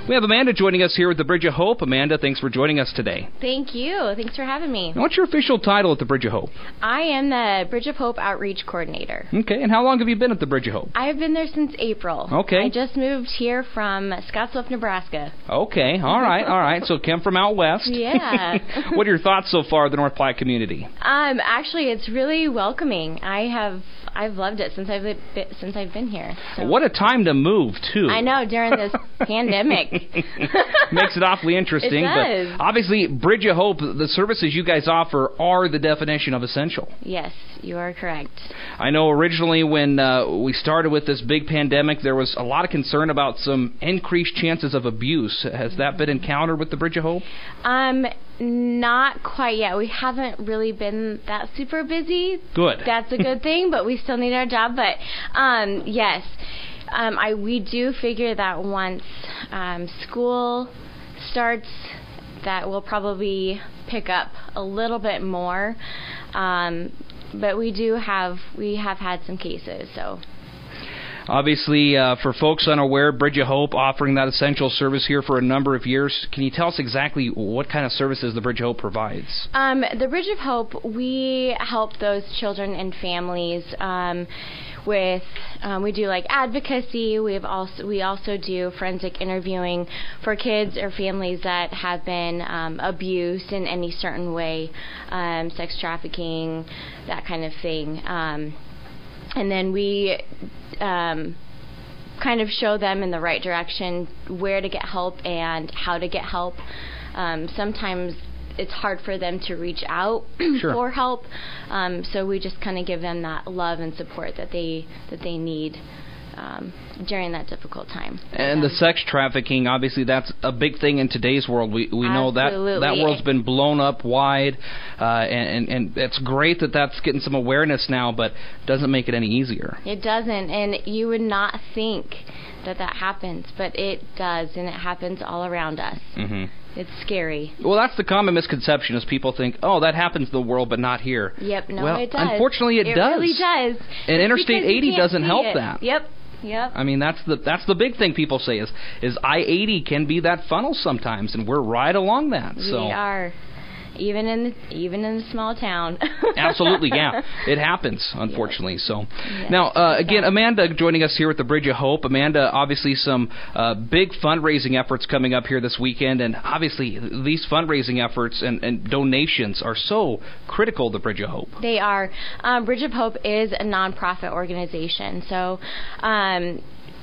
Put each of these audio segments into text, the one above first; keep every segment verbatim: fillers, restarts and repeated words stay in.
We have Amanda joining us here with the Bridge of Hope. Amanda, thanks for joining us today. Thank you. Thanks for having me. Now, what's your official title at the Bridge of Hope? I am the Bridge of Hope Outreach Coordinator. Okay, and how long have you been at the Bridge of Hope? I have been there since April. Okay. I just moved here from Scottsbluff, Nebraska. Okay, all right, all right. So Kim from out west. Yeah. What are your thoughts so far of the North Platte community? Um, actually, it's really welcoming. I have I've loved it since I've been, since I've been here. So. What a time to move, too. I know, during this pandemic. Makes it awfully interesting. It does. But obviously, Bridge of Hope, the services you guys offer are the definition of essential. Yes, you are correct. I know originally when uh, we started with this big pandemic, there was a lot of concern about some increased chances of abuse. Has that been encountered with the Bridge of Hope? Um, not quite yet. We haven't really been that super busy. Good. That's a good thing, but we still need our job. But um, yes, um, I we do figure that once um, school starts, that will probably pick up a little bit more. Um, but we do have we have had some cases, so. Obviously, uh, for folks unaware, Bridge of Hope offering that essential service here for a number of years. Can you tell us exactly what kind of services the Bridge of Hope provides? Um, the Bridge of Hope, we help those children and families um, with, um, we do like advocacy. We have also we also do forensic interviewing for kids or families that have been um, abused in any certain way, um, sex trafficking, that kind of thing. Um, And then we um, kind of show them in the right direction where to get help and how to get help. Um, sometimes it's hard for them to reach out sure. for help, um, so we just kind of give them that love and support that they that they need um, during that difficult time. And the sex trafficking, obviously, that's a big thing in today's world. We we know that that world's been blown up wide, uh, and, and and it's great that that's getting some awareness now, but doesn't make it any easier. It doesn't, and you would not think that that happens, but it does, and it happens all around us. Mm-hmm. It's scary. Well, that's the common misconception is people think, oh, that happens in the world, but not here. Yep, no, well, it does. Unfortunately, it, it does. It really does. And Interstate eighty doesn't help it. that. Yep. Yep. I mean, that's the that's the big thing people say is is I eighty can be that funnel sometimes, and we're right along that. We so. are. Even in the, even in the small town. Absolutely, yeah. It happens, unfortunately. Yes. So, yes. Now, uh, again, Amanda joining us here with the Bridge of Hope. Amanda, obviously some uh, big fundraising efforts coming up here this weekend, and obviously these fundraising efforts and, and donations are so critical to Bridge of Hope. They are. Um, Bridge of Hope is a nonprofit organization, so um,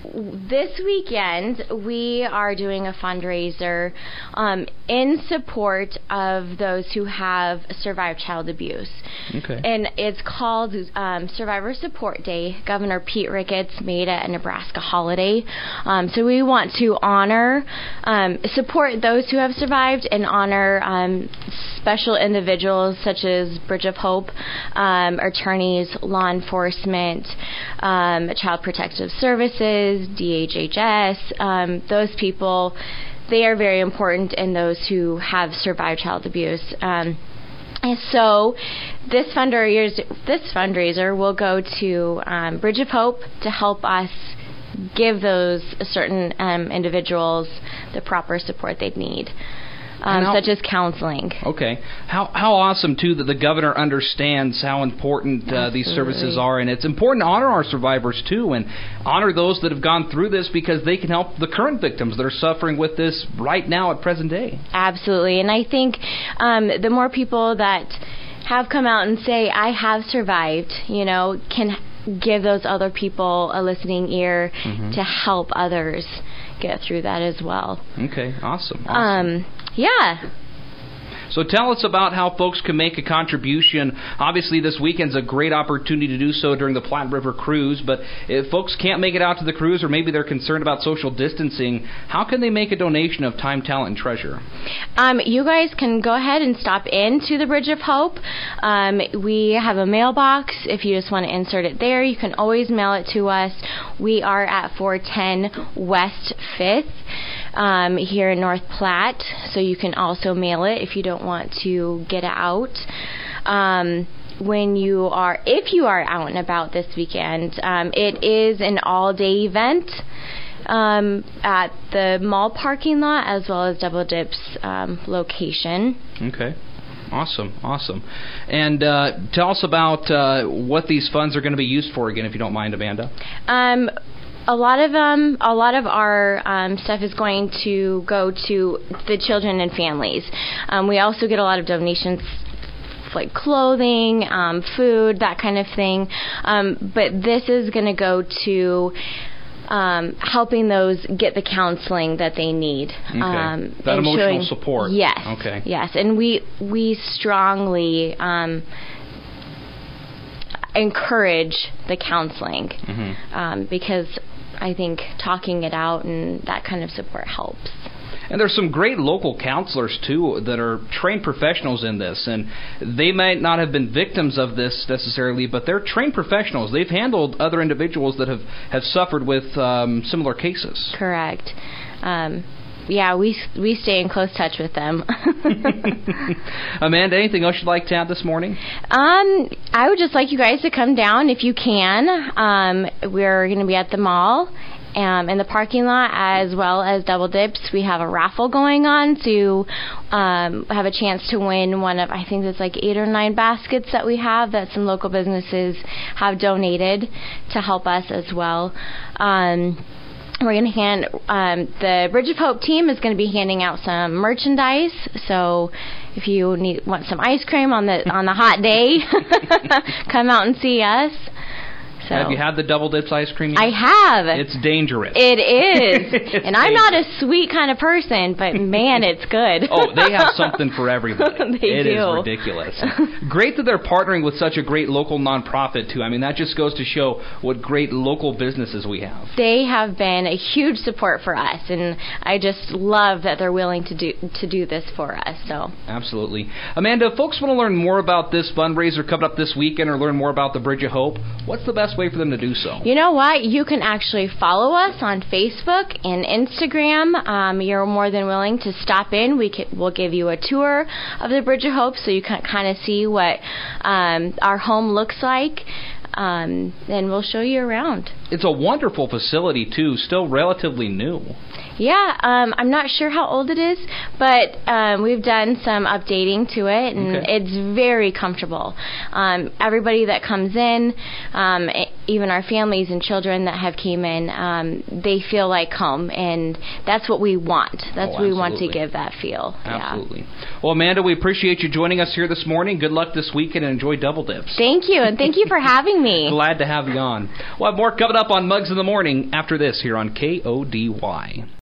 this weekend we are doing a fundraiser um, in support of those who have survived child abuse. Okay. And it's called um, Survivor Support Day. Governor Pete Ricketts made it a Nebraska holiday. Um, so we want to honor, um, support those who have survived and honor um, special individuals such as Bridge of Hope, um, attorneys, law enforcement, um, Child Protective Services, D H H S, um, those people, they are very important in those who have survived child abuse. Um, and so this fundraiser, this fundraiser will go to um, Bridge of Hope to help us give those certain um, individuals the proper support they need. Um, how, such as counseling. Okay. How how awesome, too, that the governor understands how important uh, these services are. And it's important to honor our survivors, too, and honor those that have gone through this because they can help the current victims that are suffering with this right now at present day. Absolutely. And I think um, the more people that have come out and say, I have survived, you know, can give those other people a listening ear mm-hmm. to help others get through that as well. Okay, awesome. awesome. Um, yeah. So tell us about how folks can make a contribution. Obviously, this weekend's a great opportunity to do so during the Platte River Cruise, but if folks can't make it out to the cruise or maybe they're concerned about social distancing, how can they make a donation of time, talent, and treasure? Um, you guys can go ahead and stop in to the Bridge of Hope. Um, we have a mailbox. If you just want to insert it there, you can always mail it to us. We are at four ten West fifth. Um, here in North Platte, so you can also mail it if you don't want to get out. Um, when you are, if you are out and about this weekend, um, it is an all-day event. Um, at the mall parking lot as well as Double Dip's um, location. Okay. Awesome, awesome. And uh, tell us about uh, what these funds are going to be used for again, if you don't mind, Amanda. Um, a lot of um, a lot of our um, stuff is going to go to the children and families. Um, we also get a lot of donations, like clothing, um, food, that kind of thing. Um, but this is going to go to Um, helping those get the counseling that they need. Okay. Um, that emotional showing, support. Yes. Okay. Yes, and we we strongly um, encourage the counseling mm-hmm. um, because I think talking it out and that kind of support helps. And there's some great local counselors, too, that are trained professionals in this. And they might not have been victims of this necessarily, but they're trained professionals. They've handled other individuals that have, have suffered with um, similar cases. Correct. Um, yeah, we we stay in close touch with them. Amanda, anything else you'd like to add this morning? Um, I would just like you guys to come down if you can. Um, we're going to be at the mall. Um, in the parking lot as well as Double Dips. We have a raffle going on to um, have a chance to win one of, I think it's like eight or nine baskets that we have that some local businesses have donated to help us as well. Um, we're going to hand, um, the Bridge of Hope team is going to be handing out some merchandise, so if you need want some ice cream on the on the hot day, come out and see us. So. Have you had the Double Dips ice cream yet? I have. It's dangerous. It is. It's and I'm dangerous. not a sweet kind of person, but man, it's good. Oh, they have something for everybody. They it do. is ridiculous. Great that they're partnering with such a great local nonprofit, too. I mean, that just goes to show what great local businesses we have. They have been a huge support for us, and I just love that they're willing to do to do this for us. So Absolutely. Amanda, if folks want to learn more about this fundraiser coming up this weekend or learn more about the Bridge of Hope, what's the best way for them to do so? You know what? You can actually follow us on Facebook and Instagram. Um, you're more than willing to stop in. We can, we'll give you a tour of the Bridge of Hope so you can kind of see what um, our home looks like. Um, and we'll show you around. It's a wonderful facility, too, still relatively new. Yeah, um, I'm not sure how old it is, but um, we've done some updating to it, and okay. it's very comfortable. Um, everybody that comes in, um, even our families and children that have came in, um, they feel like home, and that's what we want. That's oh, what we want to give that feel. Absolutely. Yeah. Well, Amanda, we appreciate you joining us here this morning. Good luck this weekend, and enjoy Double Dips. Thank you, and thank you for having me. Glad to have you on. We'll have more coming up on Mugs in the Morning after this here on K O D Y.